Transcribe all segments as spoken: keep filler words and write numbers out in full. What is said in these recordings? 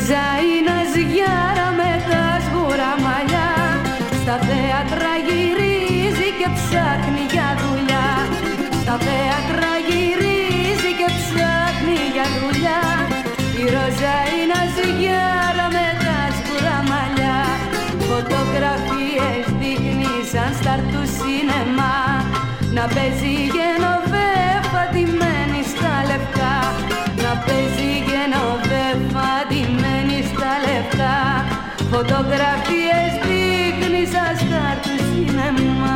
ρόζα είναι σγιάρα με τα σγουρά μαλλιά, στα θέατρα γυρίζει και ψάχνει για δουλειά. Στα θέατρα γυρίζει και ψάχνει για δουλειά. Η ρόζα είναι σγιάρα με τα σγουρά μαλλιά, φωτογραφίες δείχνει σαν στάρ του σινεμά, να παίζει γενοβέφα ντυμένη στα λευκά, να παίζει γενοβέφα ντυμένη στα λευκά, φωτογραφίες δείχνει σαν στάρ του σινεμά.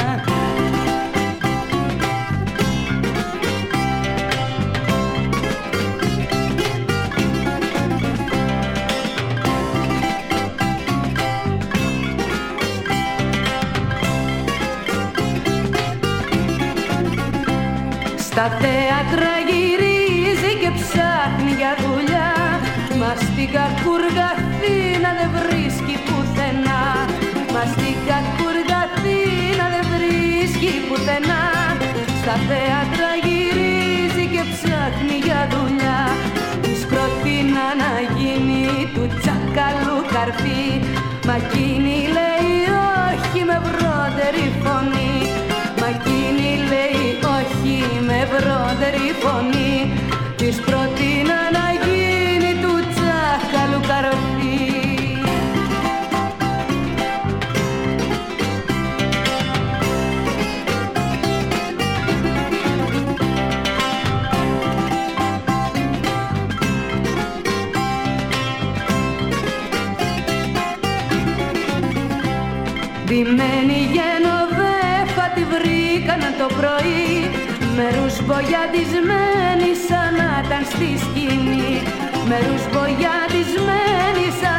Στα θέατρα γυρίζει και ψάχνει για δουλειά, μα στην κακούργα Αθήνα δεν βρίσκει πουθενά. Μα στην κακούργα Αθήνα δεν βρίσκει πουθενά. Στα θέατρα γυρίζει και ψάχνει για δουλειά, της προτείνα να γίνει του τσακαλού καρφί, μα εκείνη λέει όχι με βρότερη φωνή. Μα εκείνη λέει όχι με βρότερη φωνή, της προτείνα να γίνει του τσάκαλου καρφί. Ντυμένη γενοβέφα τη βρήκανε το πρωί, με ρουσμπογιατισμένη σαν να ήταν στη σκηνή, με ρουσμπογιατισμένη σαν